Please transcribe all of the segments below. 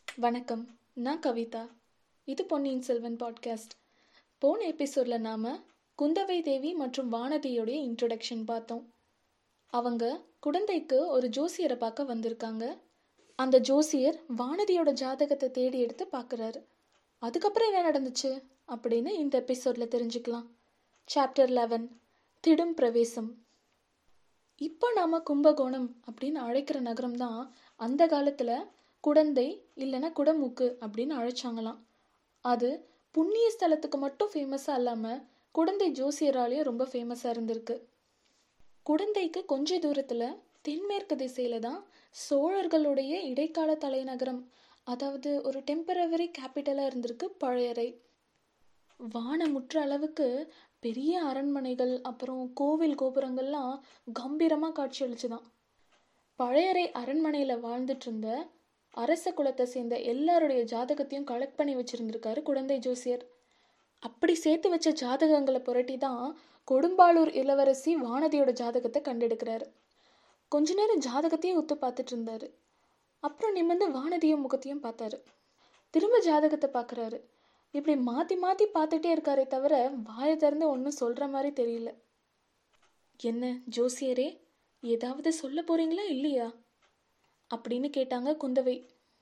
வணக்கம். நான் கவிதா. இது பொன்னியின் செல்வன் பாட்காஸ்ட். போன எபிசோடில் நாம் குந்தவை தேவி மற்றும் வானதியோடைய இன்ட்ரொடக்ஷன் பார்த்தோம். அவங்க குடந்தைக்கு ஒரு ஜோசியரை பார்க்க வந்திருக்காங்க. அந்த ஜோசியர் வானதியோட ஜாதகத்தை தேடி எடுத்து பார்க்குறாரு. அதுக்கப்புறம் என்ன நடந்துச்சு அப்படின்னு இந்த எபிசோடில் தெரிஞ்சுக்கலாம். சாப்டர் 11, திடும் பிரவேசம். இப்போ நாம் கும்பகோணம் அப்படின்னு அழைக்கிற நகரம் தான் அந்த காலத்தில் குடந்தை இல்லைன்னா குடமூக்கு அப்படின்னு அழைச்சாங்களாம். அது புண்ணிய ஸ்தலத்துக்கு மட்டும் ஃபேமஸாக இல்லாமல் குடந்தை ஜோசியராலையும் ரொம்ப ஃபேமஸாக இருந்திருக்கு. குடந்தைக்கு கொஞ்ச தூரத்தில் தென்மேற்கு திசையில் தான் சோழர்களுடைய இடைக்கால தலைநகரம், அதாவது ஒரு டெம்பரவரி கேபிட்டலாக இருந்திருக்கு பழையறை. வானமுற்ற அளவுக்கு பெரிய அரண்மனைகள் அப்புறம் கோவில் கோபுரங்கள்லாம் கம்பீரமாக காட்சியளிச்சுதான். பழையறை அரண்மனையில் வாழ்ந்துட்டு இருந்த அரச குலத்தை சேர்ந்த எல்லாருடைய ஜாதகத்தையும் கலெக்ட் பண்ணி வச்சிருந்திருக்காரு குடந்தை ஜோசியர். அப்படி சேர்த்து வச்ச ஜாதகங்களை புரட்டி தான் கொடும்பாளூர் இளவரசி வானதியோட ஜாதகத்தை கண்டெடுக்கிறாரு. கொஞ்ச நேரம் ஜாதகத்தையும் ஒத்து பார்த்துட்டு இருந்தாரு. அப்புறம் நிமிர்ந்து வானதியும் முகத்தையும் பார்த்தாரு. திரும்ப ஜாதகத்தை பார்க்குறாரு. இப்படி மாற்றி மாற்றி பார்த்துட்டே இருக்காரே தவிர வாயை திறந்து ஒன்றும் சொல்கிற மாதிரி தெரியல. என்ன ஜோசியரே, ஏதாவது சொல்ல போறீங்களா இல்லையா அப்படின்னு கேட்டாங்க குந்தவை.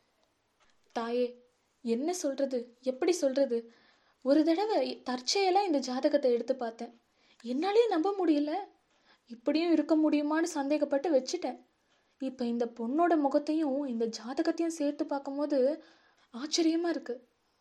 தாயே, என்ன சொல்றது, எப்படி சொல்றது? ஒரு தடவை தற்செயலாக இந்த ஜாதகத்தை எடுத்து பார்த்தேன். என்னாலேயே நம்ப முடியல. இப்படியும் இருக்க முடியுமான்னு சந்தேகப்பட்டு வச்சுட்டேன். இப்போ இந்த பொண்ணோட முகத்தையும் இந்த ஜாதகத்தையும் சேர்த்து பார்க்கும்போது ஆச்சரியமா இருக்கு.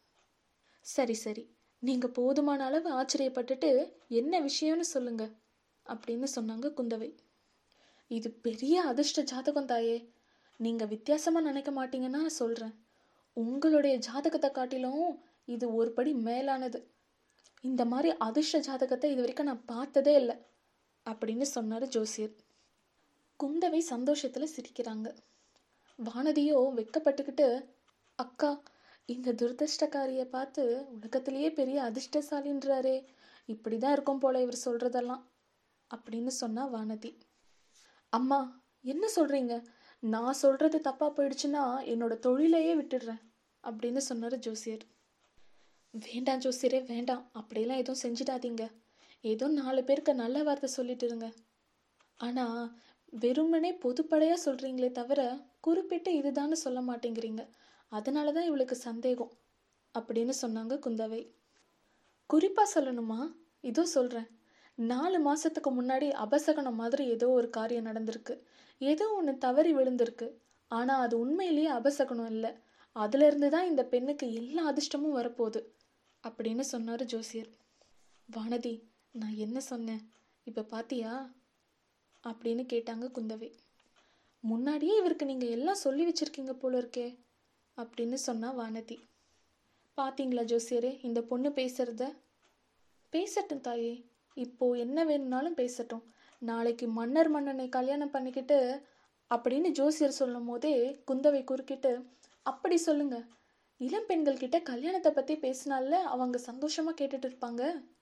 சரி சரி, நீங்க போதுமான அளவு ஆச்சரியப்பட்டுட்டு என்ன விஷயம்னு சொல்லுங்க அப்படின்னு சொன்னாங்க குந்தவை. இது பெரிய அதிர்ஷ்ட ஜாதகம் தாயே. நீங்க வித்தியாசமா நினைக்க மாட்டீங்கன்னா சொல்றேன். உங்களுடைய ஜாதகத்தை காட்டிலும் இது ஒரு படி மேலானது. இந்த மாதிரி அதிர்ஷ்ட ஜாதகத்தை இது வரைக்கும் நான் பார்த்ததே இல்லை அப்படின்னு சொன்னார் ஜோசியர். குந்தவை சந்தோஷத்தில் சிரிக்கிறாங்க. வானதியோ வெக்கப்பட்டுக்கிட்டு, அக்கா, இந்த துரதிருஷ்டக்காரியை பார்த்து உலகத்திலேயே பெரிய அதிர்ஷ்டசாலின்றாரே, இப்படி தான் இருக்கும் போல இவர் சொல்கிறதெல்லாம் அப்படின்னு சொன்னா வானதி. அம்மா, என்ன சொல்கிறீங்க? நான் சொல்கிறது தப்பாக போயிடுச்சுன்னா என்னோட தொழிலையே விட்டுடுறேன் அப்படின்னு சொன்னார் ஜோசியர். வேண்டாம் ஜோசியரே, வேண்டாம், அப்படியெல்லாம் எதுவும் செஞ்சிடாதீங்க. ஏதோ 4 பேருக்கு நல்ல வார்த்தை சொல்லிட்டு இருங்க. ஆனால் வெறுமனே பொதுப்படையாக சொல்கிறீங்களே தவிர குறிப்பிட்டு இதுதான்னு சொல்ல மாட்டேங்கிறீங்க. அதனால தான் இவளுக்கு சந்தேகம் அப்படின்னு சொன்னாங்க குந்தவை. குறிப்பாக சொல்லணுமா? இதோ சொல்கிறேன். 4 மாதத்துக்கு முன்னாடி அபசகனம் மாதிரி ஏதோ ஒரு காரியம் நடந்திருக்கு. ஏதோ ஒன்று தவறி விழுந்திருக்கு. ஆனால் அது உண்மையிலேயே அபசகனம் இல்லை. அதுலேருந்து தான் இந்த பெண்ணுக்கு எல்லா அதிர்ஷ்டமும் வரப்போகுது அப்படின்னு சொன்னார் ஜோசியர். வானதி, நான் என்ன சொன்னேன் இப்போ பாத்தியா அப்படின்னு கேட்டாங்க குந்தவை. முன்னாடியே இவருக்கு நீங்கள் எல்லாம் சொல்லி வச்சிருக்கீங்க போல இருக்கே அப்படின்னு சொன்னா வானதி. பார்த்தீங்களா ஜோசியரே, இந்த பொண்ணு பேசுறத? பேசட்டும் தாயே, இப்போ என்ன வேணும்னாலும் பேசட்டும். நாளைக்கு மன்னர் மன்னனை கல்யாணம் பண்ணிக்கிட்டு அப்படின்னு ஜோசியர் சொல்லும் போதே குந்தவை குறுக்கிட்டு, அப்படி சொல்லுங்க. இளம் பெண்கள் கிட்ட கல்யாணத்தை பற்றி பேசினால அவங்க சந்தோஷமா கேட்டுட்டு இருப்பாங்க.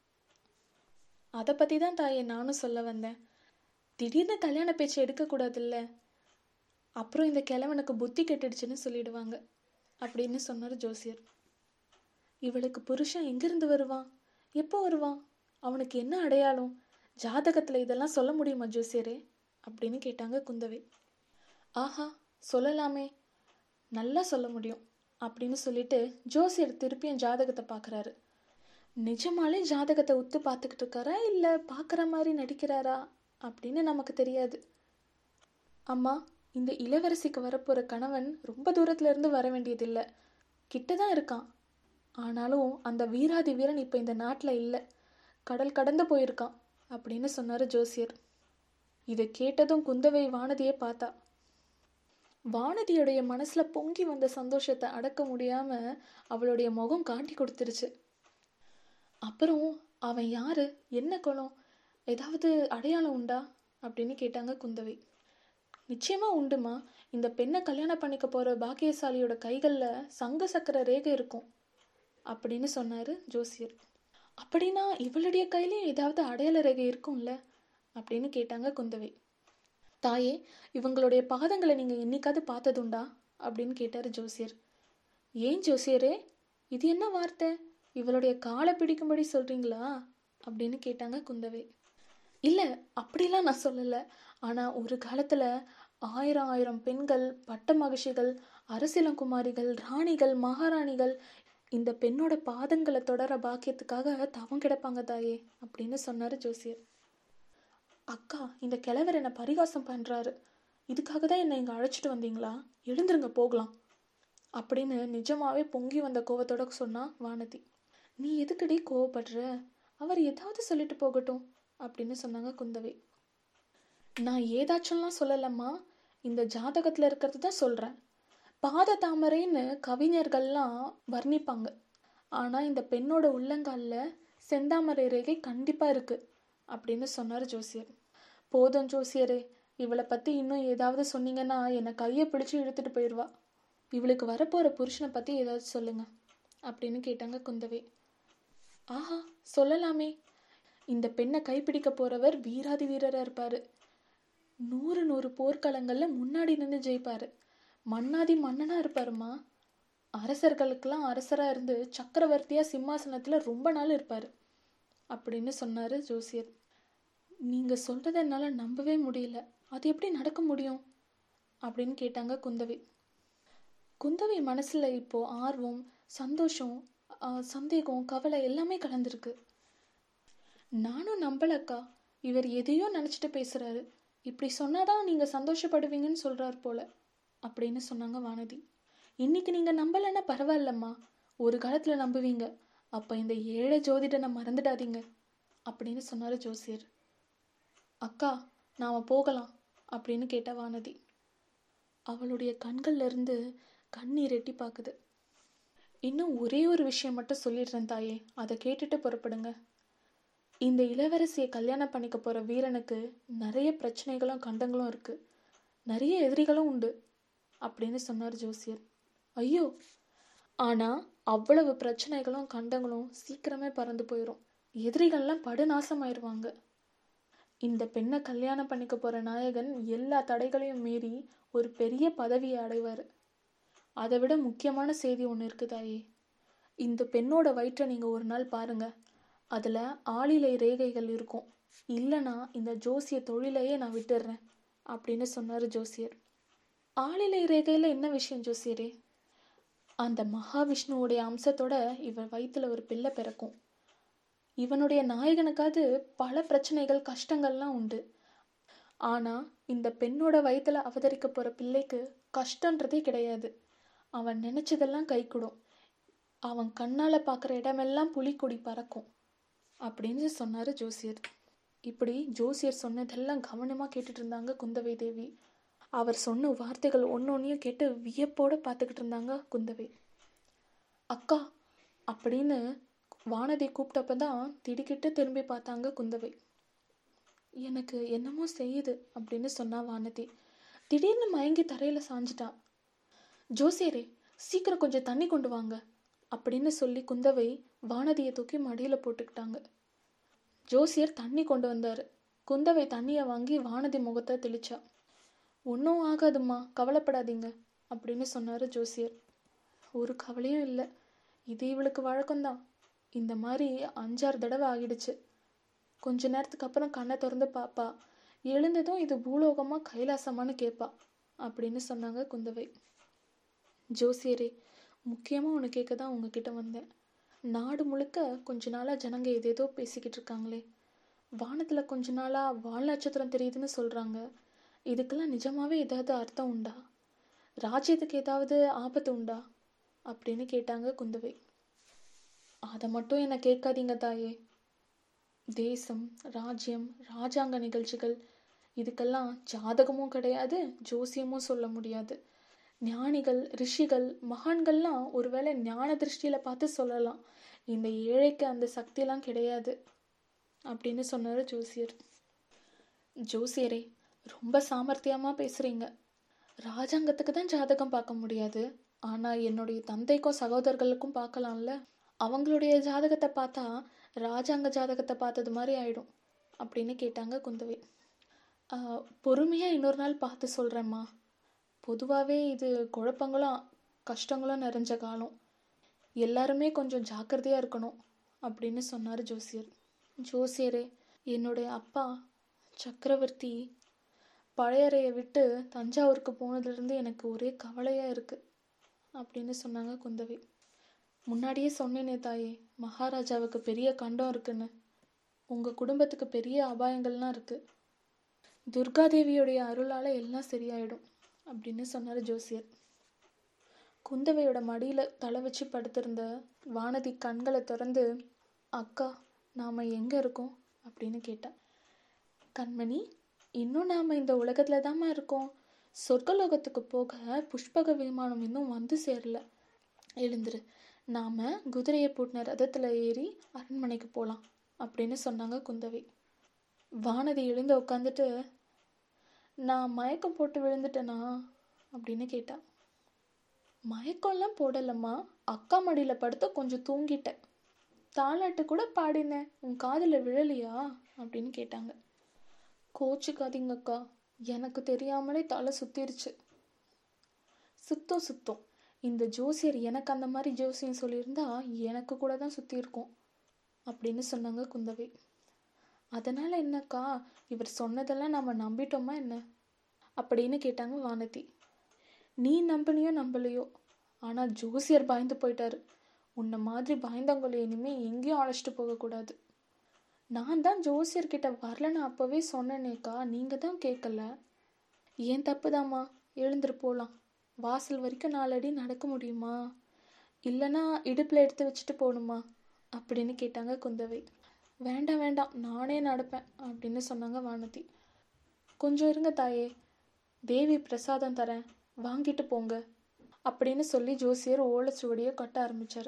அதை பற்றி தான் தாயே நானும் சொல்ல வந்தேன். திடீர்னு கல்யாண பேச்சு எடுக்கக்கூடாதுல்ல, அப்புறம் இந்த கிழவனுக்கு புத்தி கெட்டுடுச்சுன்னு சொல்லிடுவாங்க அப்படின்னு சொன்னார் ஜோசியர். இவளுக்கு புருஷன் எங்கிருந்து வருவான், எப்போ வருவான், அவனுக்கு என்ன அடையாளம், ஜாதகத்தில் இதெல்லாம் சொல்ல முடியுமா ஜோசியரே அப்படின்னு கேட்டாங்க குந்தவை. ஆஹா, சொல்லலாமே, நல்லா சொல்ல முடியும் அப்படின்னு சொல்லிட்டு ஜோசியர் திருப்பியும் ஜாதகத்தை பார்க்குறாரு. நிஜமாலே ஜாதகத்தை உத்து பார்த்துக்கிட்டு இருக்காரா இல்லை பார்க்குற மாதிரி நடிக்கிறாரா அப்படின்னு நமக்கு தெரியாது. அம்மா, இந்த இளவரசிக்கு வரப்போகிற கணவன் ரொம்ப தூரத்துல இருந்து வர வேண்டியதில்லை, கிட்ட தான் இருக்கான். ஆனாலும் அந்த வீராதி வீரன் இப்போ இந்த நாட்டில் இல்லை, கடல் கடந்து போயிருக்கான் அப்படின்னு சொன்னார் ஜோசியர். இதை கேட்டதும் குந்தவை வானதியை பார்த்தா. வானதியுடைய மனசுல பொங்கி வந்த சந்தோஷத்தை அடக்க முடியாம அவளுடைய முகம் காட்டி கொடுத்துருச்சு. அப்புறம் அவன் யாரு, என்ன குலம், ஏதாவது அடையாளம் உண்டா அப்படின்னு கேட்டாங்க குந்தவை. நிச்சயமா உண்டுமா. இந்த பெண்ணை கல்யாணம் பண்ணிக்க போற பாக்கியசாலியோட கைகள்ல சங்கு சக்கர ரேகை இருக்கும் அப்படின்னு சொன்னாரு ஜோசியர். அப்படின்னா இவளுடைய கையிலயும் ஏதாவது அடையாள ரேகை இருக்கும்ல அப்படின்னு கேட்டாங்க குந்தவை. தாயே, இவங்களுடைய பாதங்களை நீங்கள் என்னைக்காவது பார்த்ததுண்டா அப்படின்னு கேட்டார் ஜோசியர். ஏன் ஜோசியரே, இது என்ன வார்த்தை? இவளுடைய காலை பிடிக்கும்படி சொல்றீங்களா அப்படின்னு கேட்டாங்க குந்தவை. இல்லை, அப்படிலாம் நான் சொல்லலை. ஆனால் ஒரு காலத்தில் ஆயிரம் ஆயிரம் பெண்கள், பட்ட மகிழ்ச்சிகள், அரசியலங்குமாரிகள், ராணிகள், மகாராணிகள் இந்த பெண்ணோட பாதங்களை தொடர பாக்கியத்துக்காக தவம் கிடப்பாங்க தாயே அப்படின்னு சொன்னார் ஜோசியர். அக்கா, இந்த கிழவர் என்னை பரிகாசம் பண்ணுறாரு. இதுக்காக தான் என்னை இங்கே அழைச்சிட்டு வந்தீங்களா? எழுந்துருங்க போகலாம் அப்படின்னு நிஜமாவே பொங்கி வந்த கோவத்தோட சொன்னா வானதி. நீ எதுக்கடி கோவப்படுற? அவர் ஏதாவது சொல்லிட்டு போகட்டும் அப்படின்னு சொன்னாங்க குந்தவை. நான் ஏதாச்சும்லாம் சொல்லலம்மா, இந்த ஜாதகத்தில் இருக்கிறது தான் சொல்கிறேன். பாத தாமரைன்னு கவிஞர்கள்லாம் வர்ணிப்பாங்க. ஆனால் இந்த பெண்ணோட உள்ளங்காலில் செந்தாமரை ரேகை கண்டிப்பாக இருக்குது அப்படின்னு சொன்னார் ஜோசியர். போதும் ஜோசியரே, இவளை பற்றி இன்னும் ஏதாவது சொன்னீங்கன்னா என்னை கையை பிடிச்சி இழுத்துட்டு போயிடுவா. இவளுக்கு வரப்போகிற புருஷனை பற்றி ஏதாவது சொல்லுங்க அப்படின்னு கேட்டாங்க குந்தவை. ஆஹா, சொல்லலாமே. இந்த பெண்ணை கைப்பிடிக்க போகிறவர் வீராதி வீரராக இருப்பார். 100 போர்க்களங்களில் முன்னாடி நின்று ஜெயிப்பார். மன்னாதி மன்னனாக இருப்பாருமா. அரசர்களுக்கெல்லாம் அரசராக இருந்து சக்கரவர்த்தியாக சிம்மாசனத்தில் ரொம்ப நாள் இருப்பார் அப்படின்னு சொன்னார் ஜோசியர். நீங்கள் சொல்கிறத என்னால் நம்பவே முடியல. அது எப்படி நடக்க முடியும் அப்படின்னு கேட்டாங்க குந்தவை. குந்தவை மனசில் இப்போது ஆர்வம், சந்தோஷம், சந்தேகம், கவலை எல்லாமே கலந்துருக்கு. நானும் நம்பலக்கா. இவர் எதையோ நினச்சிட்டு பேசுகிறாரு. இப்படி சொன்னாதான் நீங்கள் சந்தோஷப்படுவீங்கன்னு சொல்கிறார் போல அப்படின்னு சொன்னாங்க வானதி. இன்னைக்கு நீங்கள் நம்பலைன்னா பரவாயில்லம்மா, ஒரு காலத்தில் நம்புவீங்க. அப்போ இந்த ஏழை ஜோதிடனை மறந்துடாதீங்க அப்படின்னு சொன்னார் ஜோசியர். அக்கா, நாம் போகலாம் அப்படின்னு கேட்ட வானதி. அவளுடைய கண்கள்ல இருந்து கண்ணீர் எட்டி பார்க்குது. இன்னும் ஒரே ஒரு விஷயம் மட்டும் சொல்லிடுறேன் தாயே, அதை கேட்டுட்டு புறப்படுங்க. இந்த இளவரசியை கல்யாணம் பண்ணிக்க போகிற வீரனுக்கு நிறைய பிரச்சனைகளும் கண்டங்களும் இருக்குது, நிறைய எதிரிகளும் உண்டு அப்படின்னு சொன்னார் ஜோசியர். ஐயோ, ஆனால் அவ்வளவு பிரச்சனைகளும் கண்டங்களும் சீக்கிரமே பறந்து போயிடும். எதிரிகள்லாம் படுநாசமாயிருவாங்க. இந்த பெண்ணை கல்யாணம் பண்ணிக்க போகிற நாயகன் எல்லா தடைகளையும் மீறி ஒரு பெரிய பதவியை அடைவார். அதை விட முக்கியமான செய்தி ஒன்று இருக்குதாயே. இந்த பெண்ணோட வயிற்றை நீங்கள் ஒரு நாள் பாருங்கள். அதில் ஆளிலை ரேகைகள் இருக்கும். இல்லைனா இந்த ஜோசிய தொழிலையே நான் விட்டுடுறேன் அப்படின்னு சொன்னார் ஜோசியர். ஆளிலை ரேகையில் என்ன விஷயம் ஜோசியரே? அந்த மகாவிஷ்ணுவோடைய அம்சத்தோட இவன் வயிற்றுல ஒரு பிள்ளை பிறக்கும். இவனுடைய நாயகனுக்காவது பல பிரச்சனைகள், கஷ்டங்கள்லாம் உண்டு. ஆனால் இந்த பெண்ணோட வயிற்றுல அவதரிக்க போகிற பிள்ளைக்கு கஷ்டன்றதே கிடையாது. அவன் நினச்சதெல்லாம் கைகூடும். அவன் கண்ணால் பார்க்குற இடமெல்லாம் புலிக்கொடி பறக்கும் அப்படின்னு சொன்னார் ஜோசியர். இப்படி ஜோசியர் சொன்னதெல்லாம் கவனமாக கேட்டுட்டு இருந்தாங்க குந்தவை தேவி. அவர் சொன்ன வார்த்தைகள் ஒன்னொன்னையும் கேட்டு வியப்போடு பார்த்துக்கிட்டு இருந்தாங்க குந்தவை. அக்கா அப்படின்னு வானதி கூப்பிட்டப்ப தான் திடுக்கிட்டு திரும்பி பார்த்தாங்க குந்தவை. எனக்கு என்னமோ செய்யுது அப்படின்னு சொன்னா வானதி. திடீர்னு மயங்கி தரையில் சாஞ்சிட்டா. ஜோசியரே, சீக்கிரம் கொஞ்சம் தண்ணி கொண்டு வாங்க அப்படின்னு சொல்லி குந்தவை வானதியை தூக்கி மடியில் போட்டுக்கிட்டாங்க. ஜோசியர் தண்ணி கொண்டு வந்தார். குந்தவை தண்ணியை வாங்கி வானதி முகத்தை தெளிச்சா. ஒன்றும் ஆகாதும்மா, கவலைப்படாதீங்க அப்படின்னு சொன்னார் ஜோசியர். ஒரு கவலையும் இல்லை, இது இவளுக்கு வழக்கம்தான். இந்த மாதிரி 5-6 தடவை ஆகிடுச்சு. கொஞ்ச நேரத்துக்கு அப்புறம் கண்ணை திறந்து பாப்பா. எழுந்ததும் இது பூலோகமா கைலாசமானு கேட்பா அப்படின்னு சொன்னாங்க குந்தவை. ஜோசியரே, முக்கியமாக ஒன்று கேட்க தான் உங்ககிட்ட வந்தேன். நாடு முழுக்க கொஞ்ச நாளாக ஜனங்க ஏதேதோ பேசிக்கிட்டு இருக்காங்களே. வானத்தில் கொஞ்ச நாளாக வால் நட்சத்திரம் தெரியுதுன்னு சொல்கிறாங்க. இதுக்கெல்லாம் நிஜமாவே ஏதாவது அர்த்தம் உண்டா? ராஜ்யத்துக்கு ஏதாவது ஆபத்து உண்டா அப்படின்னு கேட்டாங்க குந்தவை. அதை மட்டும் என்ன கேட்காதீங்க தாயே. தேசம், ராஜ்யம், ராஜாங்க நிகழ்ச்சிகள் இதுக்கெல்லாம் ஜாதகமும் கிடையாது, ஜோசியமும் சொல்ல முடியாது. ஞானிகள், ரிஷிகள், மகான்கள்லாம் ஒருவேளை ஞான திருஷ்டியில் பார்த்து சொல்லலாம். இந்த ஏழைக்கு அந்த சக்தியெல்லாம் கிடையாது அப்படின்னு சொன்னார் ஜோசியர். ஜோசியரே, ரொம்ப சாமர்த்தியமாக பேசுகிறீங்க. ராஜாங்கத்துக்கு தான் ஜாதகம் பார்க்க முடியாது, ஆனால் என்னுடைய தந்தைக்கும் சகோதரர்களுக்கும் பார்க்கலாம்ல. அவங்களுடைய ஜாதகத்தை பார்த்தா ராஜாங்க ஜாதகத்தை பார்த்தது மாதிரி ஆயிடும் அப்படின்னு கேட்டாங்க குந்தவை. பொறுமையாக இன்னொரு நாள் பார்த்து சொல்கிறேம்மா. பொதுவாகவே இது குழப்பங்களும் கஷ்டங்களும் நிறைஞ்ச காலம், எல்லாருமே கொஞ்சம் ஜாக்கிரதையாக இருக்கணும் அப்படின்னு சொன்னார் ஜோசியர். ஜோசியரே, என்னுடைய அப்பா சக்கரவர்த்தி பழையறையை விட்டு தஞ்சாவூருக்கு போனதுலேருந்து எனக்கு ஒரே கவலையாக இருக்குது அப்படின்னு சொன்னாங்க குந்தவை. முன்னாடியே சொன்னேனே தாயே, மகாராஜாவுக்கு பெரிய கண்டம் இருக்குன்னு. உங்கள் குடும்பத்துக்கு பெரிய அபாயங்கள்லாம் இருக்குது. துர்காதேவியோடைய அருளால் எல்லாம் சரியாயிடும் அப்படின்னு சொன்னார் ஜோசியர். குந்தவையோட மடியில் தலை வச்சு படுத்திருந்த வானதி கண்களை திறந்து, அக்கா, நாம் எங்கே இருக்கோம் அப்படின்னு கேட்டேன். கண்மணி, இன்னும் நாம் இந்த உலகத்தில் தாம்மா இருக்கோம். சொர்க்கலோகத்துக்கு போக புஷ்பக விமானம் இன்னும் வந்து சேரல. எழுந்துரு, நாம் குதிரையை பூட்டின ரதத்தில் ஏறி அரண்மனைக்கு போகலாம் அப்படின்னு சொன்னாங்க குந்தவை. வானதி எழுந்து உட்காந்துட்டு, நான் மயக்கம் போட்டு விழுந்துட்டேனா அப்படின்னு கேட்டா. மயக்கம்லாம் போடலம்மா, அக்கா மடியில் படுத்து கொஞ்சம் தூங்கிட்டேன். தாலாட்டு கூட பாடினேன், உன் காதில் விழலையா அப்படின்னு கேட்டாங்க. கோச்சுக்காதீங்க அக்கா, எனக்கு தெரியாமலே தலை சுத்திருச்சு. சுத்தம் இந்த ஜோசியர் எனக்கு அந்த மாதிரி ஜோசியம் சொல்லியிருந்தா எனக்கு கூட தான் சுற்றி இருக்கும் அப்படின்னு சொன்னாங்க குந்தவை. அதனால் என்னக்கா, இவர் சொன்னதெல்லாம் நம்ம நம்பிட்டோமா என்ன அப்படின்னு கேட்டாங்க வானதி. நீ நம்பினியோ நம்பலையோ, ஆனால் ஜோசியர் பயந்து போயிட்டாரு. உன்னை மாதிரி பயந்தவங்களை இனிமேல் எங்கேயும் அழைச்சிட்டு போகக்கூடாது. நான் தான் ஜோசியர்கிட்ட வரலன்னு அப்போவே சொன்னேனேக்கா, நீங்கள் தான் கேட்கல. ஏன் தப்புதாம்மா, எழுந்துரு போகலாம். வாசல் வரைக்கும் 4 அடி நடக்க முடியுமா, இல்லைன்னா இடுப்பில் எடுத்து வச்சுட்டு போகணுமா அப்படின்னு கேட்டாங்க குந்தவை. வேண்டாம், நானே நடப்பேன் அப்படின்னு சொன்னாங்க வானதி. கொஞ்சம் இருங்க தாயே, தேவி பிரசாதம் தரேன், வாங்கிட்டு போங்க அப்படின்னு சொல்லி ஜோசியர் ஓலைச்சுவடியை கட்ட ஆரம்பித்தார்.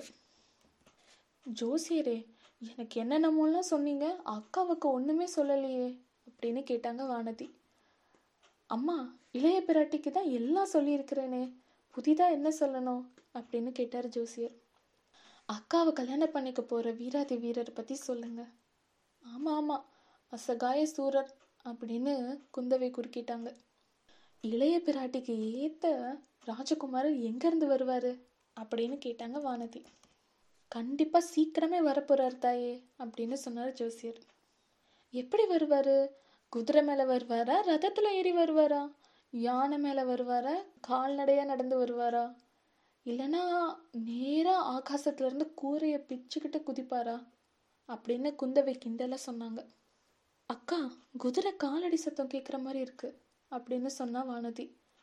ஜோசியரே, எனக்கு என்னென்னமோலாம் சொன்னீங்க, அக்காவுக்கு ஒன்றுமே சொல்லலையே அப்படின்னு கேட்டாங்க வானதி. அம்மா, இளைய பிராட்டிக்கு தான் எல்லாம் சொல்லியிருக்கிறேனே, புதிதாக என்ன சொல்லணும் அப்படின்னு கேட்டார் ஜோசியர். அக்காவை கல்யாணம் பண்ணிக்க போகிற வீராதி வீரரை பற்றி சொல்லுங்க. ஆமாம், அசகாய சூரர் அப்படின்னு குந்தவை குறுக்கிட்டாங்க. இளைய பிராட்டிக்கு ஏற்ற ராஜகுமாரர் எங்கேருந்து வருவார் அப்படின்னு கேட்டாங்க வானதி. கண்டிப்பாக சீக்கிரமே வரப்போகிறார் தாயே அப்படின்னு சொன்னார் ஜோசியர். எப்படி வருவார்? குதிரை மேலே வருவாரா, ரதத்தில் ஏறி வருவாரா, யானை மேலே வருவாரா, கால்நடையாக நடந்து வருவாரா, இல்லைன்னா நேராக ஆகாசத்துலேருந்து கூரையை பிச்சுக்கிட்டு குதிப்பாரா அப்படின்னு குந்தவை கிண்டலாக சொன்னாங்க. அக்கா, குதிரை காலடி சத்தம் கேட்குற மாதிரி இருக்கு அப்படின்னு சொன்னா வானதி.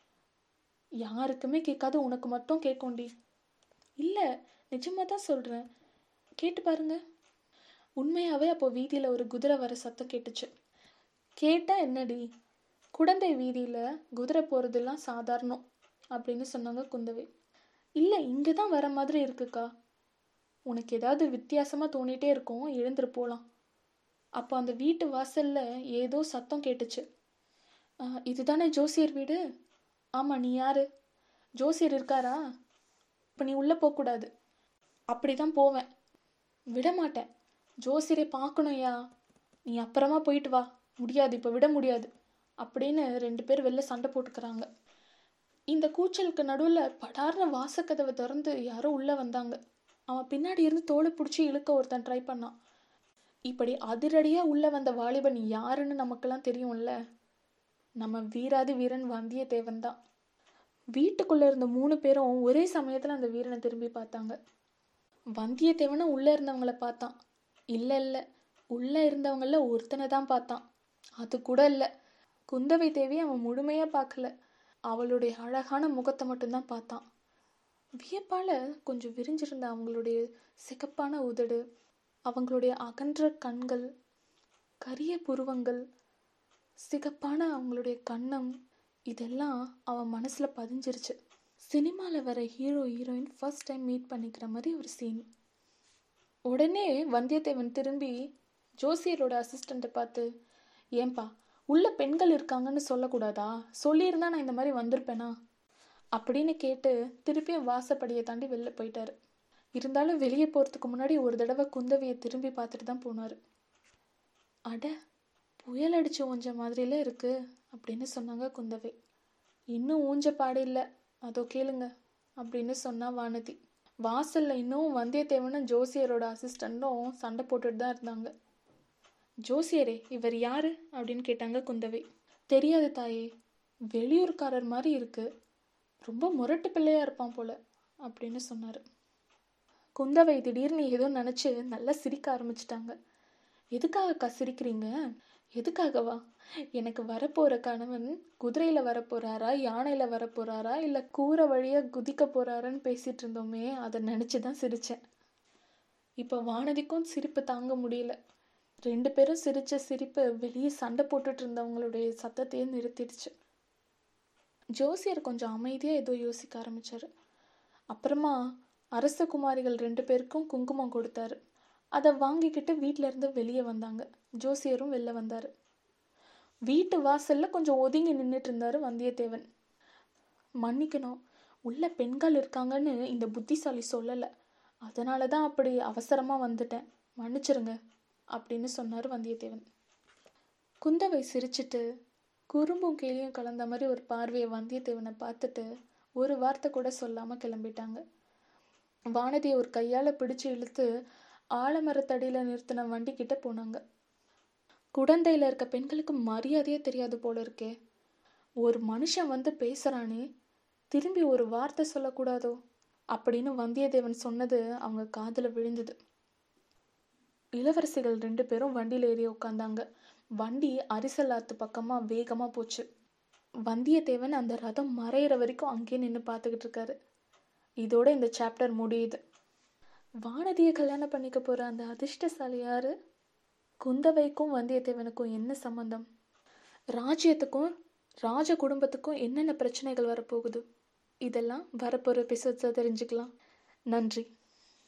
யாருக்குமே கேட்காது, உனக்கு மட்டும் கேட்கும்டி. இல்லை, நிஜமாக தான் சொல்கிறேன், கேட்டு பாருங்க. உண்மையாகவே அப்போ வீதியில் ஒரு குதிரை வர சத்தம் கேட்டுச்சு. கேட்டால் என்னடி, குடந்தை வீதியில் குதிரை போகிறதெல்லாம் சாதாரணம் அப்படின்னு சொன்னாங்க குந்தவை. இல்லை, இங்கே தான் வர மாதிரி இருக்குக்கா. உனக்கு ஏதாவது வித்தியாசமாக தோணிகிட்டே இருக்கும், எழுந்துரு போகலாம். அப்போ அந்த வீட்டு வாசலில் ஏதோ சத்தம் கேட்டுச்சு. இதுதானே ஜோசியர் வீடு? ஆமாம், நீ யார்? ஜோசியர் இருக்காரா? இப்போ நீ உள்ளே போகக்கூடாது. அப்படி தான் போவேன். விடமாட்டேன். ஜோசியரை பார்க்கணும்யா, நீ அப்புறமா போயிட்டு வா. முடியாது, இப்போ விட முடியாது அப்படின்னு 2 பேர் வெளில சண்டை போட்டுக்கிறாங்க. இந்த கூச்சலுக்கு நடுவில் படார்னு வாசக்கதவை திறந்து யாரோ உள்ளே வந்தாங்க. அவன் பின்னாடி இருந்து தோலை பிடிச்சி இழுக்க ஒருத்தன் ட்ரை பண்ணான். இப்படி அதிரடியாக உள்ளே வந்த வாலிபன் யாருன்னு நமக்கெல்லாம் தெரியும்ல, நம்ம வீராதி வீரன் வந்தியத்தேவன் தான். வீட்டுக்குள்ளே இருந்த 3 பேரும் ஒரே சமயத்தில் அந்த வீரனை திரும்பி பார்த்தாங்க. வந்தியத்தேவனும் உள்ளே இருந்தவங்கள பார்த்தான். இல்லை, உள்ளே இருந்தவங்கள ஒருத்தனை தான் பார்த்தான். அது கூட இல்லை, குந்தவை தேவி அவன் முழுமையாக பார்க்கல, அவளுடைய அழகான முகத்தை மட்டும்தான் பார்த்தான். வியப்பால் கொஞ்சம் விரிஞ்சிருந்த அவங்களுடைய சிகப்பான உதடு, அவங்களுடைய அகன்ற கண்கள், கரிய புருவங்கள், சிகப்பான அவங்களுடைய கன்னம், இதெல்லாம் அவன் மனசில் பதிஞ்சிருச்சு. சினிமாவில் வர hero heroine first time meet பண்ணிக்கிற மாதிரி ஒரு சீன். உடனே வந்தியத்தேவன் திரும்பி ஜோசியரோட அசிஸ்டண்ட்டை பார்த்து, ஏன்பா, உள்ள பெண்கள் இருக்காங்கன்னு சொல்லக்கூடாதா? சொல்லியிருந்தா நான் இந்த மாதிரி வந்திருப்பேனா அப்படின்னு கேட்டு திருப்பியும் வாசப்படியை தாண்டி வெளில போயிட்டாரு. இருந்தாலும் வெளியே போகிறதுக்கு முன்னாடி ஒரு தடவை குந்தவையை திரும்பி பார்த்துட்டு தான் போனார். அட, புயல் அடிச்சு ஊஞ்ச மாதிரில இருக்கு அப்படின்னு சொன்னாங்க குந்தவை. இன்னும் ஊஞ்ச பாடு இல்லை, அதோ கேளுங்க அப்படின்னு சொன்னா வானதி. வாசல்ல இன்னும் வந்தியத்தேவனும் ஜோசியரோட அசிஸ்டண்ட்டும் சண்டை போட்டுட்டு தான் இருந்தாங்க. ஜோசியரே, இவர் யாரு அப்படின்னு கேட்டாங்க குந்தவை. தெரியாது தாயே, வெளியூர்காரர் மாதிரி இருக்கு, ரொம்ப முரட்டு பிள்ளையா இருப்பான் போல அப்படின்னு சொன்னாரு. குந்தவை திடீர்னு ஏதோ நினைச்சு நல்லா சிரிக்க ஆரம்பிச்சிட்டாங்க. எதுக்காகக்கா சிரிக்கிறீங்க? எதுக்காகவா? எனக்கு வரப்போற கணவன் குதிரையில வரப்போறாரா, யானையில வரப்போறாரா, இல்ல கூரை வழியா குதிக்க போறாரான்னு பேசிட்டு இருந்தோமே, அதை நினைச்சுதான் சிரிச்சேன். இப்ப வானதிக்கும் சிரிப்பு தாங்க முடியல. 2 பேரும் சிரிச்ச சிரிப்பு வெளியே சண்டை போட்டுட்டு இருந்தவங்களுடைய சத்தத்தையே நிறுத்திடுச்சு. ஜோசியர் கொஞ்சம் அமைதியா ஏதோ யோசிக்க ஆரம்பிச்சாரு. அப்புறமா அரச குமாரிகள் 2 பேருக்கும் குங்குமம் கொடுத்தாரு. அதை வாங்கிக்கிட்டு வீட்டுல இருந்து வெளியே வந்தாங்க. ஜோசியரும் வெளில வந்தாரு. வீட்டு வாசல்ல கொஞ்சம் ஒதுங்கி நின்றுட்டு இருந்தாரு வந்தியத்தேவன். மன்னிக்கணும், உள்ள பெண்கள் இருக்காங்கன்னு இந்த புத்திசாலி சொல்லல, அதனாலதான் அப்படி அவசரமா வந்துட்டேன், மன்னிச்சிருங்க அப்படின்னு சொன்னாரு வந்தியத்தேவன். குந்தவை சிரிச்சிட்டு குறும்பும் கேலியும் கலந்த மாதிரி ஒரு பார்வையை வந்தியத்தேவனை பார்த்துட்டு ஒரு வார்த்தை கூட சொல்லாம கிளம்பிட்டாங்க. வானதியை ஒரு கையால பிடிச்சு இழுத்து ஆலமரத்தடியில நிறுத்தின வண்டி கிட்ட போனாங்க. குடந்தையில இருக்க பெண்களுக்கு மரியாதையே தெரியாது போல இருக்கே. ஒரு மனுஷன் வந்து பேசுறானே, திரும்பி ஒரு வார்த்தை சொல்லக்கூடாதோ அப்படின்னு வந்தியத்தேவன் சொன்னது அவங்க காதுல விழுந்தது. இளவரசிகள் 2 பேரும் வண்டியில ஏறி உட்காந்தாங்க. வண்டி அரிசலாத்து பக்கமா வேகமா போச்சு. வந்தியத்தேவன் அந்த ரதம் மறையிற வரைக்கும் அங்கேயே நின்று பார்த்துக்கிட்டு இருக்காரு. இதோட இந்த சாப்டர் முடியுது. வானதியை கல்யாணம் பண்ணிக்க போற அந்த அதிர்ஷ்டசாலி யாரு? குந்தவைக்கும் வந்தியத்தேவனுக்கும் என்ன சம்பந்தம்? ராஜ்யத்துக்கும் ராஜ குடும்பத்துக்கும் என்னென்ன பிரச்சனைகள் வரப்போகுது? இதெல்லாம் வரப்போற எபிசோட்ஸை தெரிஞ்சுக்கலாம். நன்றி.